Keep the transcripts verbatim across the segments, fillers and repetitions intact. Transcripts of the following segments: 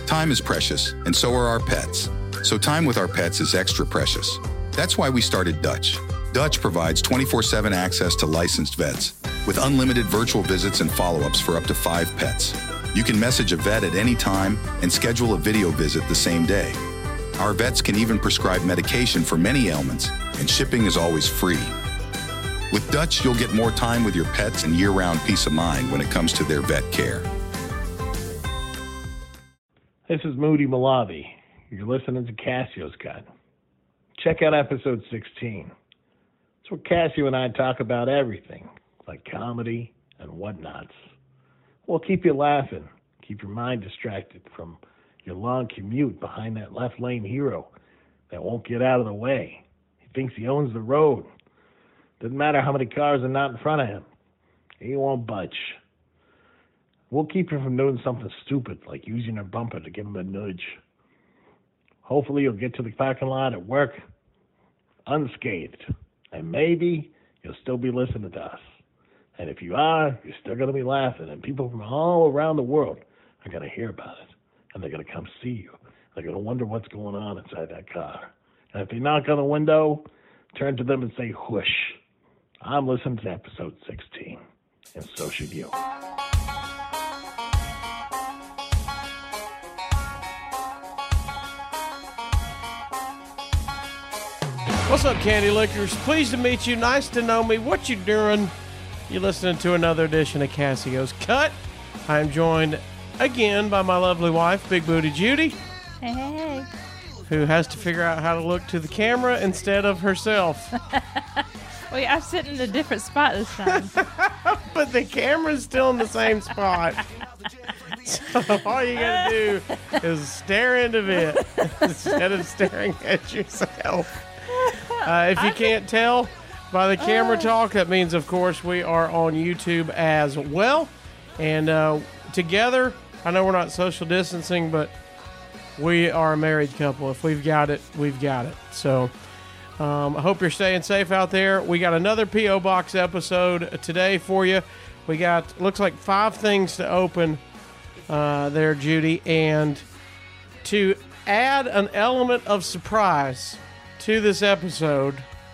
Time is precious, and so are our pets. So time with our pets is extra precious. That's why we started Dutch. Dutch provides twenty-four seven access to licensed vets with unlimited virtual visits and follow-ups for up to five pets. You can message a vet at any time and schedule a video visit the same day. Our vets can even prescribe medication for many ailments, and shipping is always free. With Dutch, you'll get more time with your pets and year-round peace of mind when it comes to their vet care. This is Moody Malavi. You're listening to Cassio's Cut. Check out episode sixteen. It's where Cassio and I talk about everything, like comedy and whatnots. We'll keep you laughing, keep your mind distracted from your long commute behind that left lane hero that won't get out of the way. He thinks he owns the road. Doesn't matter how many cars are not in front of him. He won't budge. We'll keep you from doing something stupid, like using a bumper to give him a nudge. Hopefully you'll get to the parking lot at work unscathed. And maybe you'll still be listening to us. And if you are, you're still going to be laughing. And people from all around the world are going to hear about it. And they're going to come see you. They're going to wonder what's going on inside that car. And if they knock on the window, turn to them and say, whoosh. I'm listening to episode sixteen. And so should you. What's up, Candy Lickers? Pleased to meet you. Nice to know me. What you doing? You're listening to another edition of Cassio's Cut. I'm joined again by my lovely wife, Big Booty Judy. Hey, hey, hey. Who has to figure out how to look to the camera instead of herself. Well, I'm sitting in a different spot this time. But the camera's still in the same spot. So all you gotta do is stare into it instead of staring at yourself. Uh, if you can't tell by the camera talk, that means, of course, we are on YouTube as well. And uh, together, I know we're not social distancing, but we are a married couple. If we've got it, we've got it. So um, I hope you're staying safe out there. We got another P O Box episode today for you. We got, looks like five things to open uh, there, Judy. And to add an element of surprise to this episode,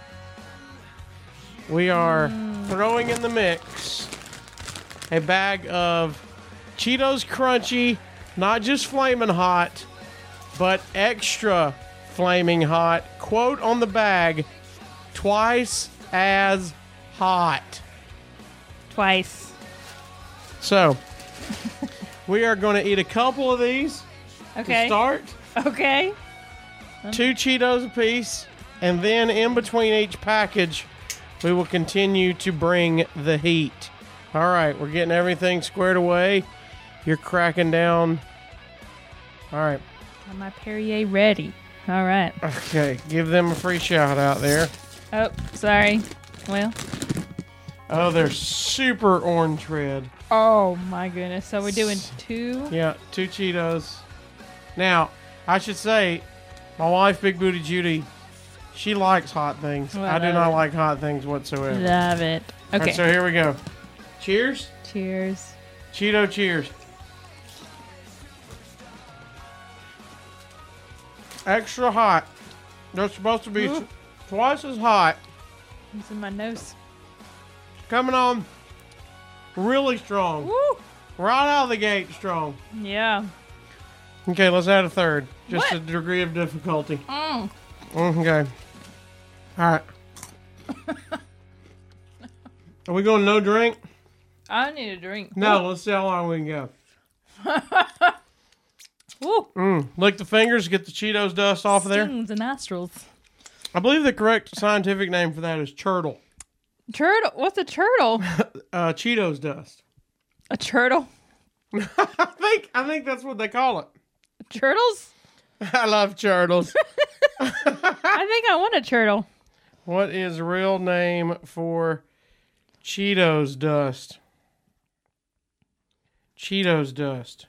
we are mm. throwing in the mix a bag of Cheetos Crunchy, not just flaming hot, but extra flaming hot. Quote on the bag, twice as hot. Twice. So, we are going to eat a couple of these okay. to start. Okay. Two Cheetos apiece, and then in between each package, we will continue to bring the heat. All right, we're getting everything squared away. You're cracking down. All right. Got my Perrier ready. All right. Okay, give them a free shout out there. Oh, sorry. Well. Oh, they're super orange red. Oh, my goodness. So we're doing two? Yeah, two Cheetos. Now, I should say, my wife, Big Booty Judy, she likes hot things. Well, I do not it. like hot things whatsoever. Love it. Okay. All right, so here we go. Cheers. Cheers. Cheeto cheers. Extra hot. They're supposed to be Ooh. twice as hot. It's in my nose. Coming on really strong. Woo. Right out of the gate strong. Yeah. Okay, let's add a third. Just What? a degree of difficulty. Mm. Okay. All right. Are we going no drink? I need a drink. No, Ooh. let's see how long we can go. Woo. Mm. Lick the fingers, get the Cheetos dust off of there. Stings the nostrils. I believe the correct scientific name for that is turtle. Turtle? What's a turtle? uh, Cheetos dust. A turtle? I think I think that's what they call it. Turtles? I love turtles. I think I want a turtle. What is the real name for Cheetos dust? Cheetos dust.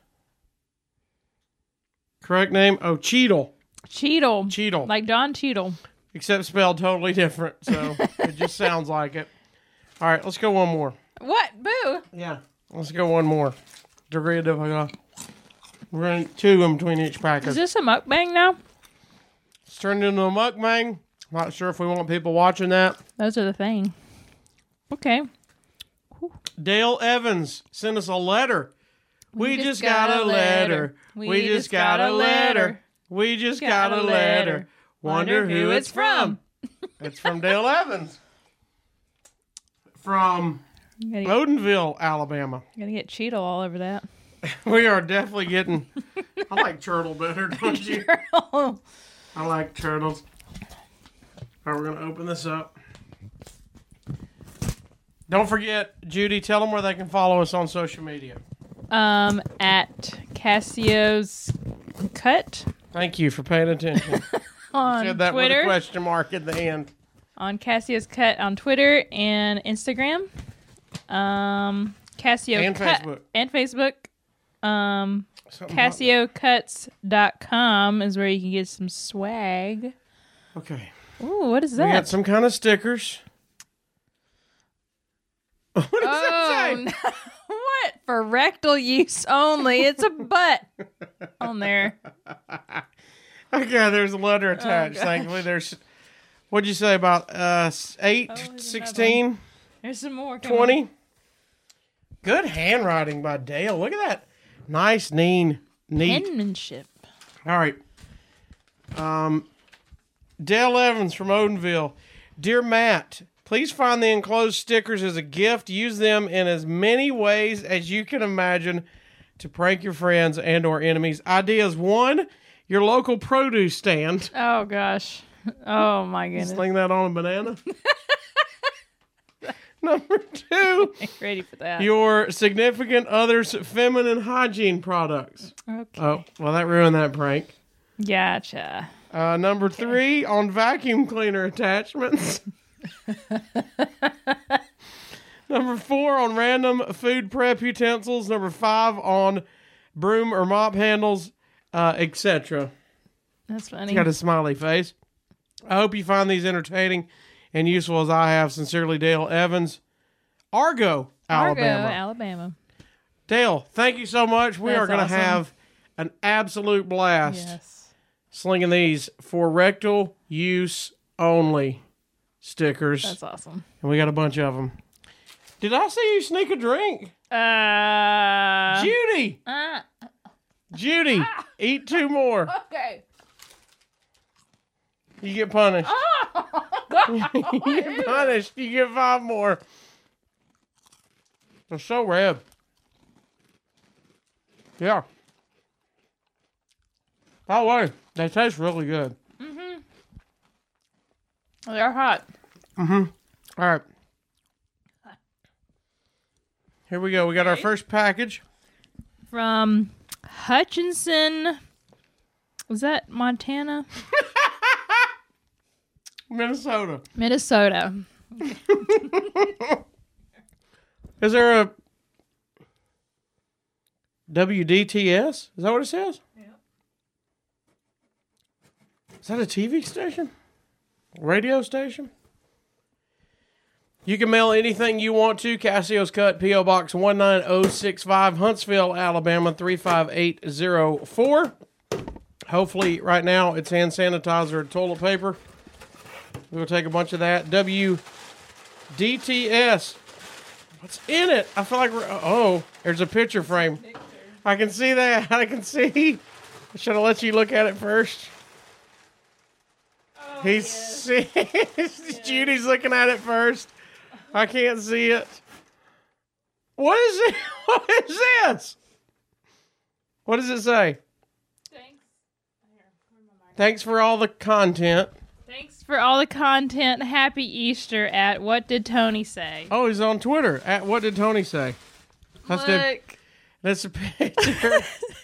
Correct name? Oh, Cheetle. Cheetle. Cheetle. Like Don Cheadle. Except spelled totally different, so it just sounds like it. All right, let's go one more. What? Boo. Yeah, let's go one more. Degree of difficulty. We're going to chew in between each package. Is this a mukbang now? It's turned into a mukbang. Not sure if we want people watching that. Those are the thing. Okay. Dale Evans sent us a letter. We, we just got, got a letter. letter. We, we just got, got a letter. letter. We just got, got a letter. letter. Wonder, Wonder who it's from. It's from Dale Evans. From get, Odenville, Alabama. Gotta get Cheeto all over that. We are definitely getting... I like turtle better, don't you? Turtle. I like turtles. All right, we're going to open this up. Don't forget, Judy, tell them where they can follow us on social media. Um, at Cassio's Cut. Thank you for paying attention. On you said that Twitter. With a question mark at the end. On Cassio's Cut on Twitter and Instagram. Um, Cassio and Cut, Facebook. And Facebook. Um, Cassio Cuts dot com is where you can get some swag. Okay. Ooh, what is that? We got some kind of stickers. What does oh, that say? No. What? For rectal use only. It's a butt on there. Okay, there's a letter attached. Oh, thankfully, there's... What'd you say about uh, eight, oh, sixteen? There's some more. twenty? On. Good handwriting by Dale. Look at that. Nice, neat. neat. Penmanship. All right. Um, Dale Evans from Odenville. Dear Matt, please find the enclosed stickers as a gift. Use them in as many ways as you can imagine to prank your friends and or enemies. Ideas one, your local produce stand. Oh, gosh. Oh, my goodness. Sling that on a banana. Number two, ready for that. Your significant other's feminine hygiene products. Okay. Oh, well, that ruined that prank. Gotcha. Uh, number okay. three, on vacuum cleaner attachments. Number four, on random food prep utensils. Number five, on broom or mop handles, uh, et cetera. That's funny. He's got a smiley face. I hope you find these entertaining and useful as I have. Sincerely, Dale Evans, Argo, Alabama. Argo, Alabama. Dale, thank you so much. We That's are going to awesome. have an absolute blast yes. slinging these for rectal use only stickers. That's awesome. And we got a bunch of them. Did I see you sneak a drink? Uh, Judy! Uh, Judy, ah. Eat two more. Okay. You get punished. Oh, you get punished. You get five more. They're so red. Yeah. By the way, they taste really good. Mm-hmm. They're hot. Mm-hmm. All right. Here we go. We got our first package. From Hutchinson. Was that Montana? Minnesota. Minnesota. Is there a W D T S? Is that what it says? Yeah. Is that a T V station? Radio station? You can mail anything you want to. Cassio's Cut, P O Box one nine zero six five, Huntsville, Alabama, three five eight zero four. Hopefully, right now, it's hand sanitizer or toilet paper. We'll take a bunch of that. W D T S. What's in it? I feel like we're... Oh, there's a picture frame. I can see that. I can see. Should I let you look at it first? Oh, He's... yes. Judy's looking at it first. I can't see it. What is it? What is this? What does it say? Thanks. Thanks for all the content. Thanks for all the content. Happy Easter at What Did Tony Say? Oh, he's on Twitter. At What Did Tony Say? That's Look. The, that's a picture.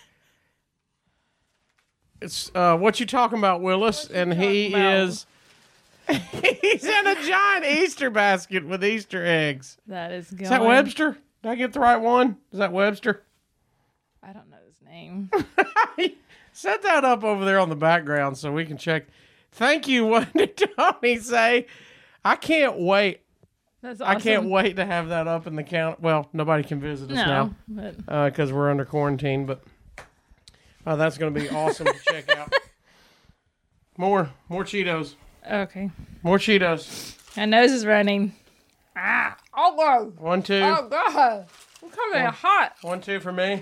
It's uh, What You Talking About, Willis? And he about? is... He's in a giant Easter basket with Easter eggs. That is going... Is that Webster? Did I get the right one? Is that Webster? I don't know his name. Set that up over there on the background so we can check. Thank you. What did Tony say? I can't wait. That's awesome. I can't wait to have that up in the count. Well, nobody can visit us no, now but... because uh, we're under quarantine. But Oh, that's going to be awesome to check out. More, more Cheetos. Okay. More Cheetos. My nose is running. Ah! Oh, God. One, two. Oh, God. I'm coming in hot. One, two for me.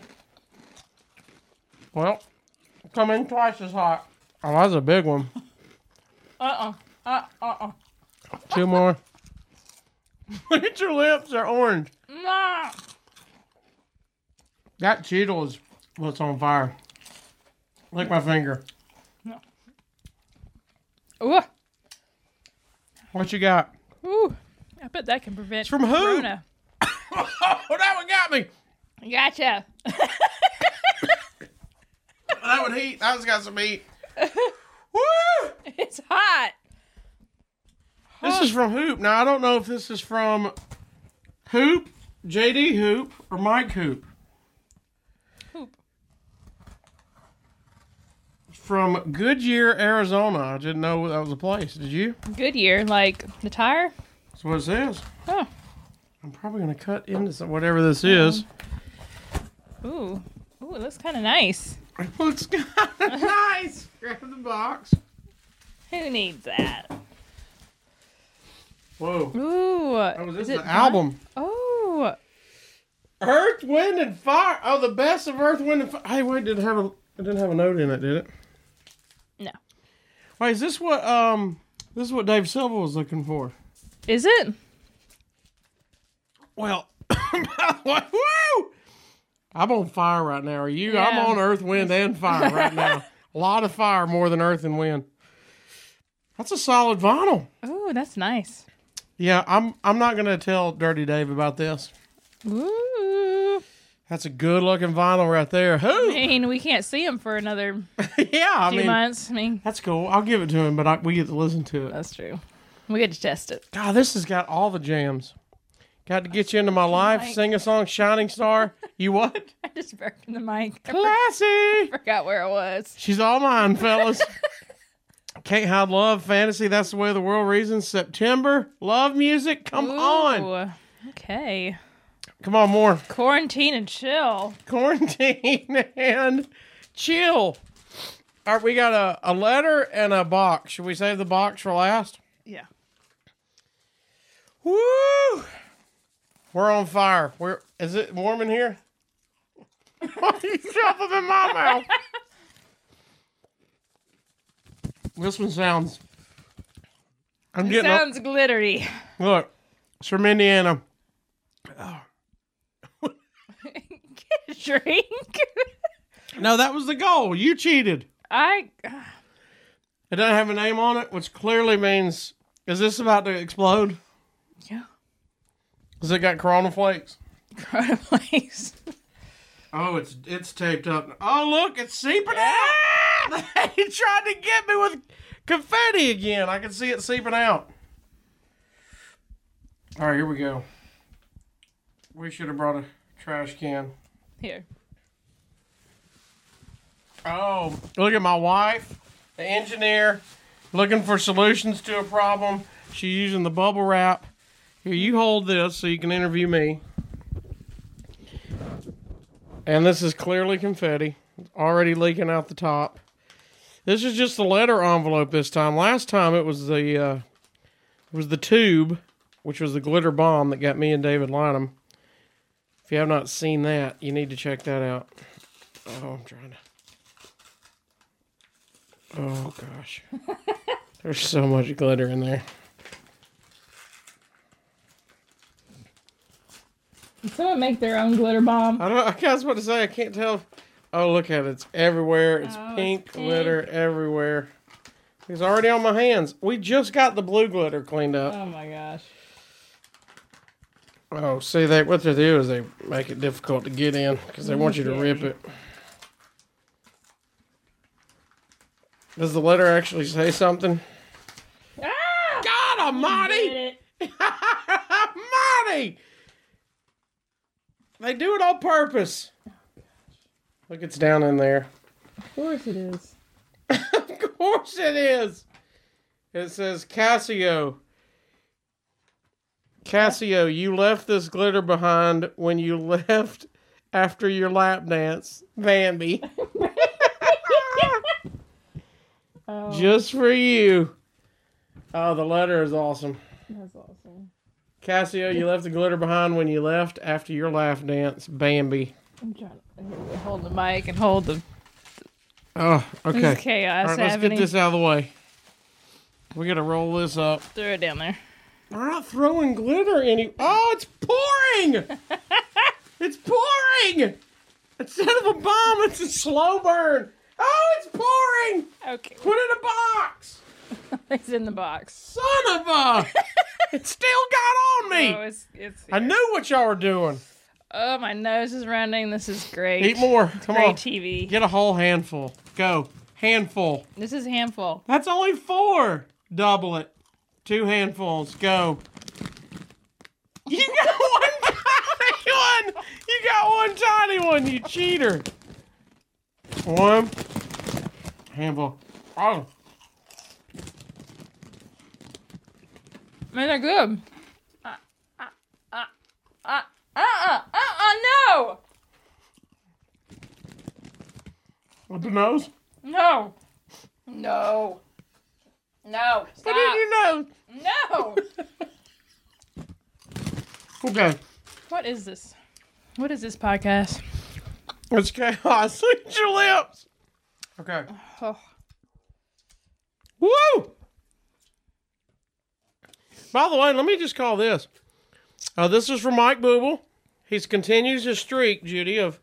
Well, come in twice as hot. Oh, that's a big one. Uh-uh. Uh, uh-uh. Two more. Look at your lips. They're orange. Nah. That Cheeto is what's on fire. Lick my finger. Ooh. What you got? Ooh. I bet that can prevent It's from who? Corona. Oh, that one got me. Gotcha. That would heat. That one's got some heat. Woo! It's hot. This is from Hoop. Now, I don't know if this is from Hoop, J D Hoop, or Mike Hoop. Hoop. From Goodyear, Arizona. I didn't know that was a place. Did you? Goodyear, like the tire? That's what it says. Oh. I'm probably going to cut into some, whatever this is. Ooh. Ooh, it looks kind of nice. It looks kind of nice. Grab the box. Who needs that? Whoa. Ooh. Oh, this is is it the album. Oh. Earth, Wind, and Fire. Oh, the best of Earth, Wind, and Fire. Hey, wait, did it have a? It didn't have a note in it, did it? No. Wait, is this what um? This is what Dave Silva was looking for. Is it? Well, woo! I'm on fire right now. Are you? Yeah. I'm on Earth, Wind, and Fire right now. A lot of fire, more than Earth and Wind. That's a solid vinyl. Ooh, that's nice. Yeah, I'm. I'm not gonna tell Dirty Dave about this. Ooh. That's a good looking vinyl right there. I Who? mean, we can't see him for another Yeah, I few mean, months. I mean, that's cool. I'll give it to him, but I, we get to listen to it. that's true. We get to test it. God, this has got all the jams. Got to get you into my life. Mike. Sing a song, Shining Star. You what? I just burped in the mic. I Classy. forgot where it was. She's all mine, fellas. Can't Hide Love, Fantasy, That's the Way the World Reasons, September, Love Music, come on. Ooh, okay. Come on, more. Quarantine and chill. Quarantine and chill. All right, we got a, a letter and a box. Should we save the box for last? Yeah. Woo! We're on fire. We're, is it warm in here? Why are you shoving in my mouth? This one sounds... I'm It getting sounds glittery. a, look, it's from Indiana. Get a drink. No, that was the goal. You cheated. I. It doesn't have a name on it, which clearly means... Is this about to explode? Yeah. Has it got Corona flakes? Corona place. Oh, it's it's taped up. Oh, look, it's seeping out. They tried to get me with confetti again. I can see it seeping out. All right, here we go. We should have brought a trash can. Here. Oh, look at my wife, the engineer, looking for solutions to a problem. She's using the bubble wrap. Here, you hold this so you can interview me. And this is clearly confetti. It's already leaking out the top. This is just the letter envelope this time. Last time it was the uh, it was the tube, which was the glitter bomb that got me and David Lynham. If you have not seen that, you need to check that out. Oh, I'm trying to... Oh, gosh. There's so much glitter in there. Did someone make their own glitter bomb? I don't. I guess what to say. I can't tell. Oh, look at it. It's everywhere. It's Oh, pink it's pink. glitter everywhere. It's already on my hands. We just got the blue glitter cleaned up. Oh my gosh. Oh, see, they what they do is they make it difficult to get in because they want you to rip it. Does the letter actually say something? Ah! God Almighty! Did it. Almighty! They do it on purpose. Look, it's down in there. Of course it is. Of course it is. It says Casio. Casio, you left this glitter behind when you left after your lap dance, Bambi. Just for you. Oh, the letter is awesome. That's awesome. Cassio, you left the glitter behind when you left after your laugh dance, Bambi. I'm trying to hold the mic and hold the. Oh, okay. This is chaos All right, let's happening. get this out of the way. We got to roll this up. Throw it down there. We're not throwing glitter any. Oh, it's pouring! It's pouring! Instead of a bomb, it's a slow burn. Oh, it's pouring! Okay. Put it in a box! It's in the box. Son of a! It still got on me! Oh, it's, it's I knew what y'all were doing. Oh, my nose is running. This is great. Eat more. Come Great on. T V. Get a whole handful. Go. Handful. This is a handful. That's only four. Double it. Two handfuls. Go. You got one tiny one. You got one tiny one, you cheater. One. Handful. Oh. Man, they're good. Uh, uh, uh, uh, uh, uh, uh, no! With the nose? No! No! No! Stop! Put it in your nose. No! Okay. What is this? What is this podcast? It's chaos. Look at your lips. Okay. Oh. Woo! By the way, let me just call this. Uh, this is from Mike Booble. He continues his streak, Judy, of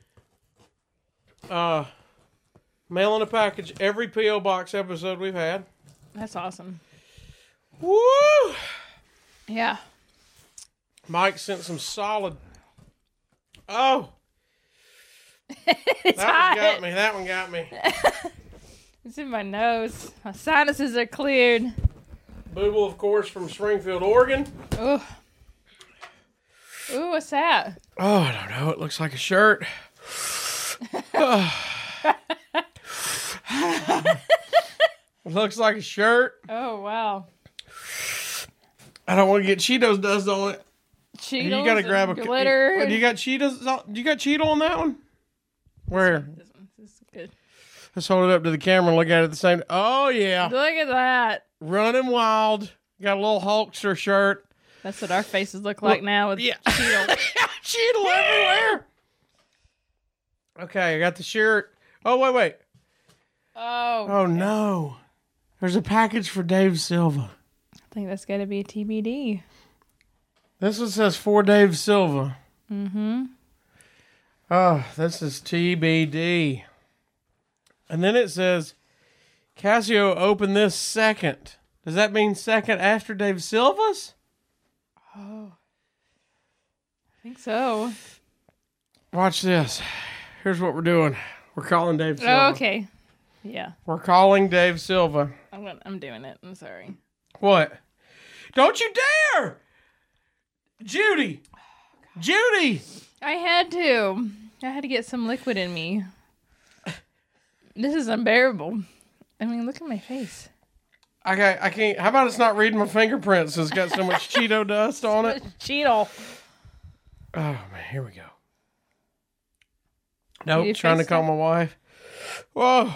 uh, mailing a package every P O Box episode we've had. That's awesome. Woo! Yeah. Mike sent some solid. Oh! It's that hot. one got me. That one got me. It's in my nose. My sinuses are cleared. Booble, of course, from Springfield, Oregon. Ooh. Ooh, what's that? Oh, I don't know. It looks like a shirt. It looks like a shirt. Oh, wow. I don't want to get Cheetos dust on it. Cheetos You got to grab a glitter. What, do you got Cheetos? on- Do you got Cheeto on that one? Where? This one. This is good. Let's hold it up to the camera and look at it at the same. Oh yeah, Look at that. running wild. Got a little Hulkster shirt. That's what our faces look like now with Yeah. Cheeto. Cheeto everywhere. Okay, I got the shirt. Oh wait, wait. Oh. Oh no, there's a package for Dave Silva. I think that's got to be a T B D. This one says for Dave Silva. Mm-hmm. Oh, this is T B D. And then it says, Casio opened this second. Does that mean second after Dave Silva's? Oh. I think so. Watch this. Here's what we're doing. We're calling Dave Silva. Oh, okay. Yeah. We're calling Dave Silva. I'm gonna, I'm doing it. I'm sorry. What? Don't you dare! Judy! Judy! I had to. I had to get some liquid in me. This is unbearable. I mean, look at my face. Okay, I can't. How about it's not reading my fingerprints? It's got so much Cheeto dust on it. Cheeto. Oh, man, here we go. Nope, You trying to FaceTime? call my wife. Whoa.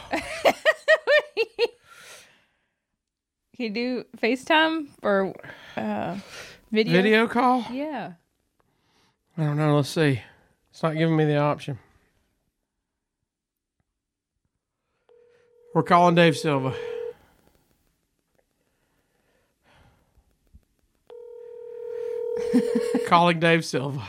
Can you do FaceTime or uh, video? Video call? Yeah. I don't know. Let's see. It's not giving me the option. We're calling Dave Silva. Calling Dave Silva.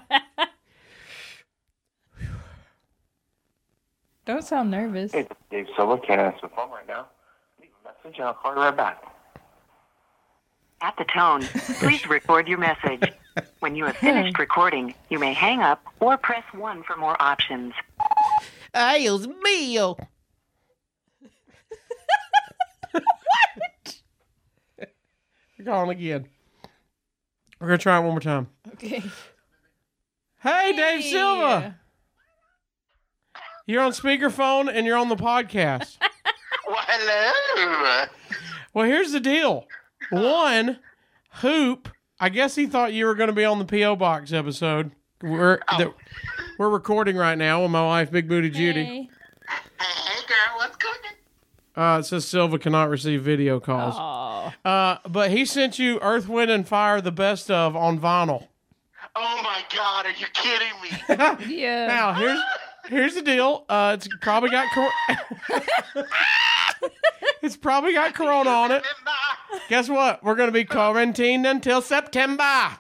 Don't sound nervous. Hey, Dave Silva, can't answer the phone right now. Leave a message and I'll call you right back. At the tone, please record your message. When you have finished recording, you may hang up or press one for more options. Ay, Dios mío. We're calling again. We're going to try it one more time. Okay. Hey, Dave Silva. You're on speakerphone and you're on the podcast. Well, hello. Well, here's the deal. One, Hoop, I guess he thought you were going to be on the P O Box episode. We're that we're recording right now with my wife, Big Booty Judy. Hey. Hey, girl, what's cooking? Uh, it says Silva cannot receive video calls. Oh. Uh, but he sent you Earth, Wind, and Fire, the best of, on vinyl. Oh my God, are you kidding me? Yeah. Now, here's here's the deal. Uh, it's probably got cor- it's probably got Corona on it. Guess what? We're going to be quarantined until September.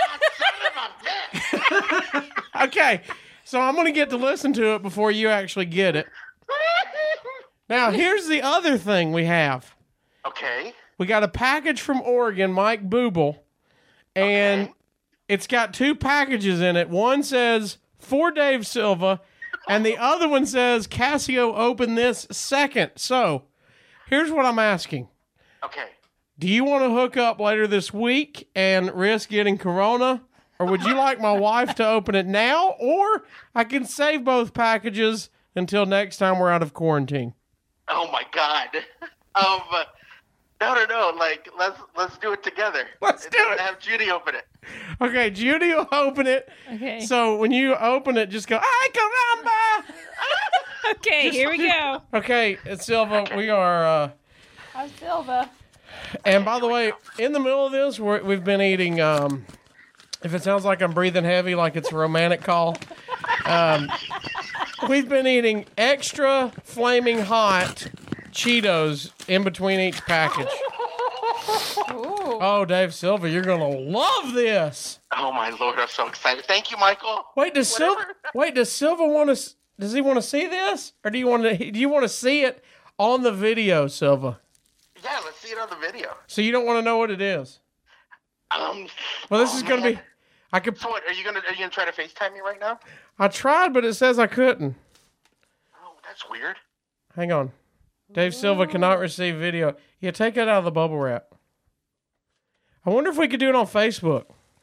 Okay, so I'm going to get to listen to it before you actually get it. Now, here's the other thing we have. Okay. We got a package from Oregon, Mike Booble, and Okay. it's got two packages in it. One says, for Dave Silva, and the other one says, Casio, open this second. So, here's what I'm asking. Okay. Do you want to hook up later this week and risk getting corona? Or would you like my wife to open it now? Or I can save both packages until next time we're out of quarantine. Oh my God. Um, no, no, no. Like, let's let's do it together. Let's And do then it. Have Judy open it. Okay, Judy will open it. Okay. So when you open it, just go, ay, caramba! Okay, here we go. Okay, Silva, we are... Uh, I'm Silva. And by the way, in the middle of this, we're, we've been eating, um, if it sounds like I'm breathing heavy, like it's a romantic call, um, we've been eating extra flaming hot Cheetos in between each package. Ooh. Oh, Dave Silva, you're going to love this. Oh my Lord, I'm so excited. Thank you, Michael. Wait, does Silva, Whatever. wait, does Silva want to, does he want to see this? Or do you want to, do you want to see it on the video, Silva? Yeah, let's see it on the video. So you don't want to know what it is? Um. Well, this oh, is going to man. be, I could, So what? Are you gonna are you gonna try to FaceTime me right now? I tried, but it says I couldn't. Oh, that's weird. Hang on. Dave Silva cannot receive video. Yeah, take that out of the bubble wrap. I wonder if we could do it on Facebook.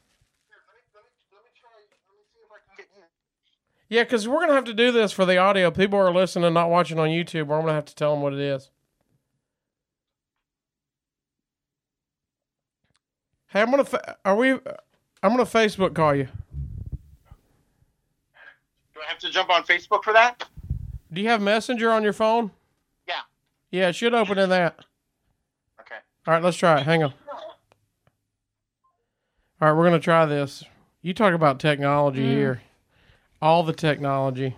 Yeah, because we're going to have to do this for the audio. People are listening, not watching on YouTube, or I'm going to have to tell them what it is. Hey, I'm going to, fa- are we, I'm going to Facebook call you. Do I have to jump on Facebook for that? Do you have Messenger on your phone? Yeah. Yeah, it should open in that. Okay. All right, let's try it. Hang on. All right, we're going to try this. You talk about technology Mm. here. All the technology.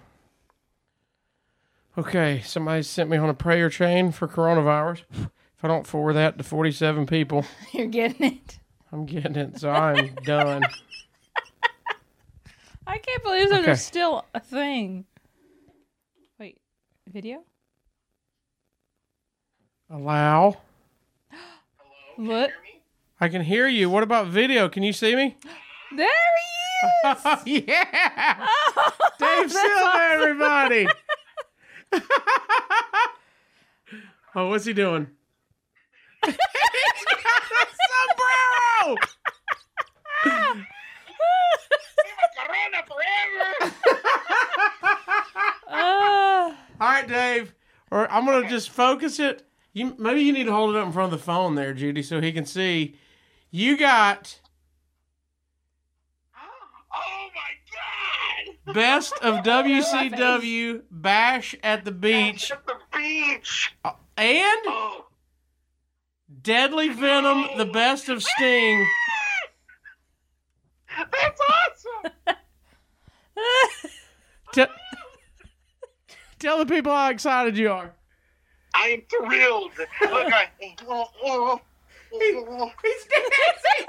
Okay, somebody sent me on a prayer chain for coronavirus. If I don't forward that to forty-seven people, You're getting it. I'm getting it, so I'm done. I can't believe that Okay. there's still a thing. Wait, video? Allow. What? I can hear you. What about video? Can you see me? There he is! Yeah! Oh, Dave that's Silva, awesome. everybody! Oh, what's he doing? He's got a sombrero! Ah. All right, Dave. Or I'm gonna just focus it. You maybe you need to hold it up in front of the phone there, Judy, so he can see. You got Oh my God! best of W C W Bash at the Beach At the beach. and Oh. Deadly Venom, the best of Sting. That's awesome. Te- tell the people how excited you are. I am thrilled. Look, I. Oh, oh, oh. He's dancing.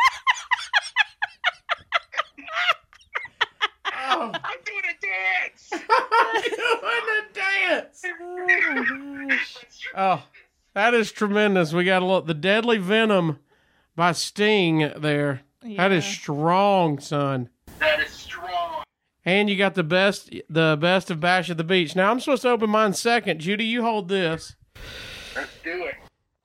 Oh, I'm doing a dance. doing a dance. Oh my gosh. Oh, that is tremendous. We got a look. The Deadly Venom by Sting there. That is Yeah. strong, son. That is strong. And you got the best, the best of Bash at the Beach. Now I'm supposed to open mine second. Judy, you hold this. Let's do it.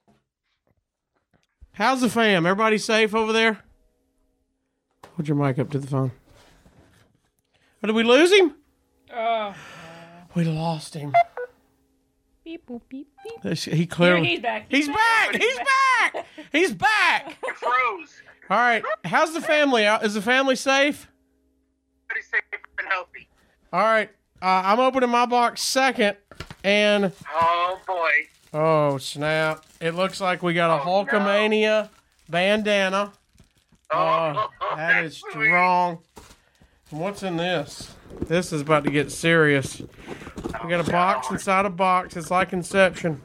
How's the fam? Everybody safe over there? Hold your mic up to the phone. Oh, did we lose him? Oh. We lost him. Beep, boop, beep, beep. This- He clearly. He's back. He's back. He's back. He's back. It froze. All right. How's the family? Uh, Is the family safe? Pretty safe and healthy. All right. Uh, I'm opening my box second, and Oh boy. Oh, snap. It looks like we got a Oh, Hulkamania bandana. Oh, that is strong. And what's in this? This is about to get serious. We got a box inside a box. It's like Inception.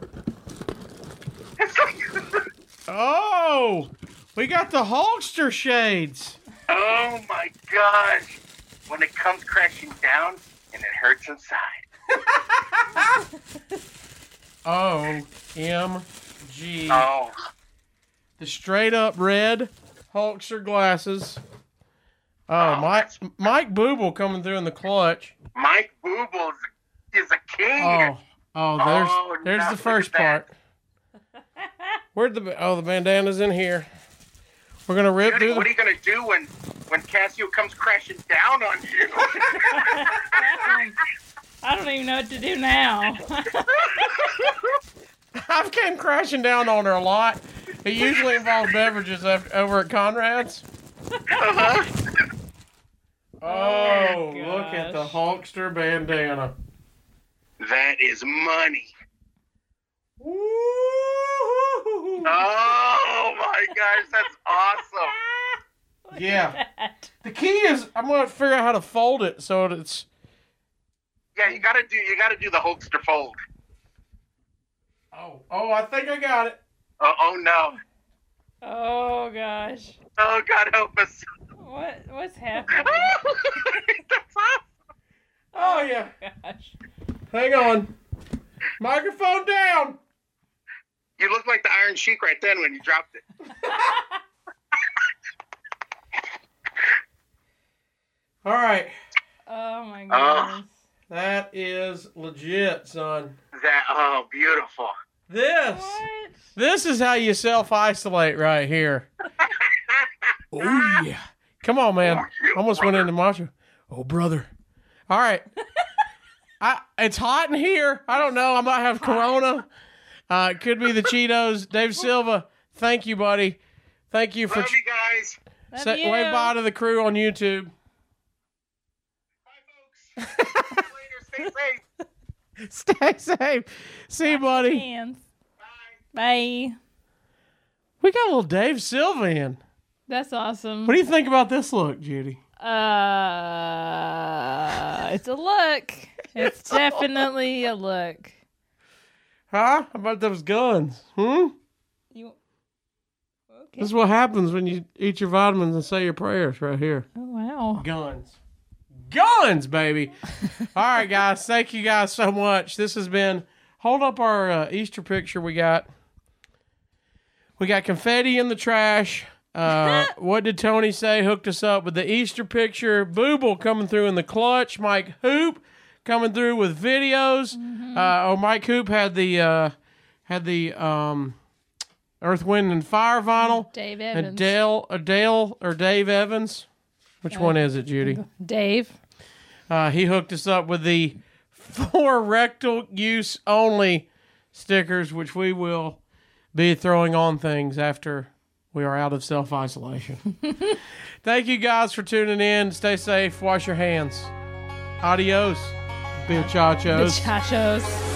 Oh, we got the Hulkster shades. Oh my gosh. When it comes crashing down and it hurts inside. O M G. Oh. The straight up red Hulkster glasses. Oh, Oh, Mike Mike Booble coming through in the clutch. Mike Booble is a king. Oh, oh, there's Oh, there's now the look first at that. part. Where'd the oh the bandana's in here? We're gonna rip Judy, through what are the. you going to do when, when Casio comes crashing down on you? I don't even know what to do now. I've came crashing down on her a lot. It usually involves beverages af- over at Conrad's. Uh-huh. Oh, look at the gosh. Hulkster bandana. That is money. Woo! Oh my gosh, that's awesome. Yeah. The key is I'm gonna figure out how to fold it so it's. Yeah, you gotta do you gotta do the Hulkster fold. Oh, oh, I think I got it. Oh, oh no. Oh gosh. Oh God help us. What what's happening? That's awesome. Oh yeah. Gosh. Hang on. Microphone down. You look like the Iron Sheik right then when you dropped it. All right. Oh my Oh. goodness. That is legit, son. That oh beautiful. This. What? This is how you self-isolate right here. Oh yeah. Come on, man. Oh, yeah, Almost went brother. into macho. Oh, brother. All right. I, it's hot in here. I don't know. I might have Corona. Uh, it could be the Cheetos. Dave Silva, thank you, buddy. Thank you for Love you guys. Love say, you. wave bye to the crew on YouTube. Bye folks. Later, stay safe. Stay safe. See you, buddy. Hands. Bye. Bye. We got a little Dave Silva in. That's awesome. What do you think about this look, Judy? Uh, it's a look. It's definitely a look. Huh? How about those guns? Hmm? You. Okay. This is what happens when you eat your vitamins and say your prayers right here. Oh wow. Guns. Guns, baby. All right, guys. Thank you guys so much. This has been, hold up our uh, Easter picture we got. We got confetti in the trash. Uh, what did Tony say? Hooked us up with the Easter picture. Booble coming through in the clutch. Mike Hoop coming through with videos. Uh, oh, Mike Hoop had the uh, had the um, Earth, Wind, and Fire vinyl. Dave Evans. And Dale, uh, Dale or Dave Evans. Which one is it, Judy? Dave. Uh, he hooked us up with the for rectal use only stickers, which we will be throwing on things after we are out of self-isolation. Thank you guys for tuning in. Stay safe. Wash your hands. Adios, The bichachos. chachos.